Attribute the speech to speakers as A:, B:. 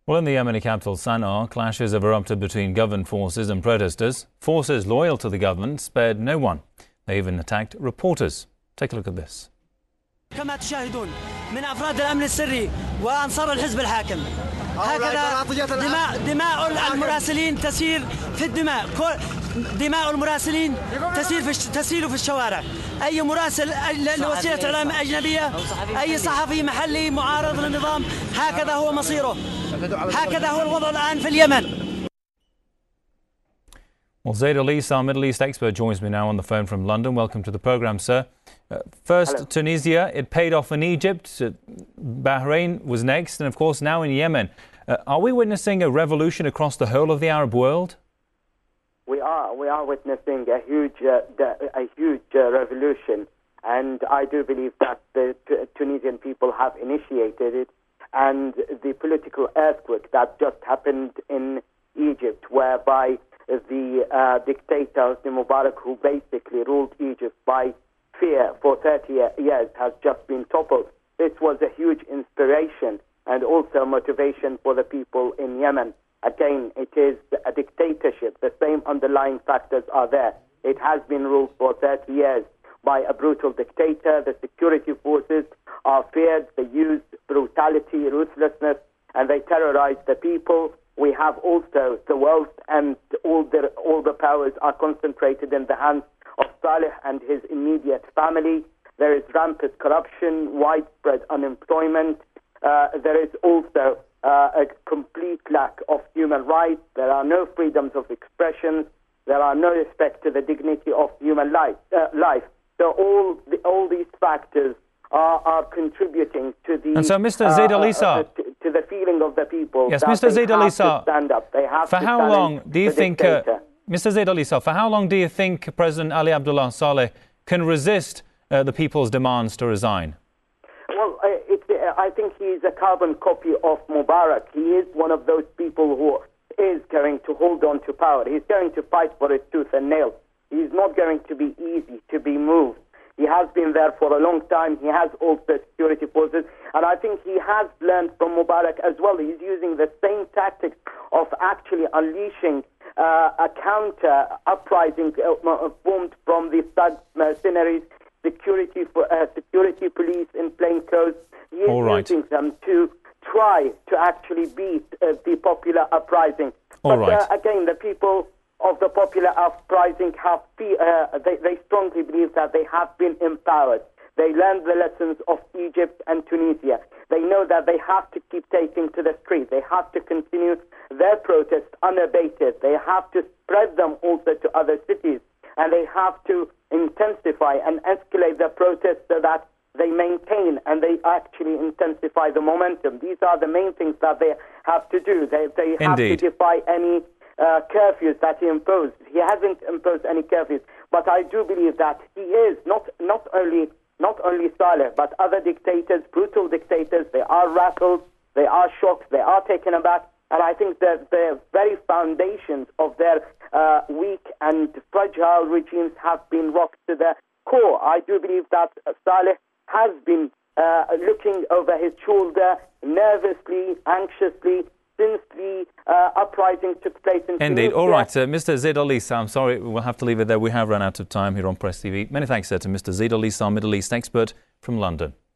A: Well, in the Yemeni capital Sana'a, clashes have erupted between government forces and protesters. Forces loyal to the government spared no one. They even attacked reporters. Take a look at this.
B: كما تشاهدون من أفراد الأمن السري وأنصار الحزب الحاكم هكذا دماء المراسلين تسير في الدماء دماء المراسلين تسيل في الشوارع أي مراسل لوسيلة إعلام أجنبية أي صحفي محلي معارض للنظام هكذا هو مصيره هكذا هو الوضع الآن في اليمن.
A: Well, Zaid Alisa, our Middle East expert, joins me now on the phone from London. Welcome to the programme, sir. First, hello. Tunisia, it paid off in Egypt. Bahrain was next, and of course now in Yemen. Are we witnessing a revolution across the whole of the Arab world?
C: We are witnessing a huge revolution, and I do believe that the Tunisian people have initiated it, and the political earthquake that just happened in Egypt, whereby the dictator Hosni Mubarak, who basically ruled Egypt by fear for 30 years, has just been toppled. This was a huge inspiration and also motivation for the people in Yemen. Again, it is a dictatorship. The same underlying factors are there. It has been ruled for 30 years by a brutal dictator. The security forces are feared. They use brutality, ruthlessness, and they terrorize the people. We have also the wealth, and all the powers are concentrated in the hands of Saleh and his immediate family. There is rampant corruption, widespread unemployment. There is also a complete lack of human rights. There are no freedoms of expression. There are no respect to the dignity of human life. So all these factors are contributing to the...
A: And so, Mr. Zaid Alisa...
C: to the feeling of the people.
A: Yes, Mr. Zaid Alisa,
C: stand up. They have
A: for how long do you think... Mr. Zaid Alisa, for how long do you think President Ali Abdullah Saleh can resist the people's demands to resign?
C: Well, I think he is a carbon copy of Mubarak. He is one of those people who is going to hold on to power. He's going to fight for his tooth and nail. He's not going to be easy to be moved. He has been there for a long time. He has also security forces. And I think he has learned from Mubarak as well. He's using the same tactics of actually unleashing a counter uprising formed from the Thug mercenaries, security police in plain clothes. He is using them to try to actually beat the popular uprising. Again, the people of the popular uprising have they strongly believe that they have been empowered. They learned the lessons of Egypt and Tunisia. They know that they have to keep taking to the street. They have to continue their protests unabated. They have to spread them also to other cities. And they have to intensify and escalate the protests so that they maintain and they actually intensify the momentum. These are the main things that they have to do. They have to defy any curfews that he imposed. He hasn't imposed any curfews, but I do believe that he is not only Saleh, but other dictators, brutal dictators. They are rattled, they are shocked, they are taken aback, and I think that the very foundations of their weak and fragile regimes have been rocked to the core. I do believe that Saleh has been looking over his shoulder nervously, anxiously, since the uprising took place in Tunisia.
A: Indeed. All right, Mr. Zaid Alisa, I'm sorry, we'll have to leave it there. We have run out of time here on Press TV. Many thanks, sir, to Mr. Zaid Alisa, our Middle East expert from London.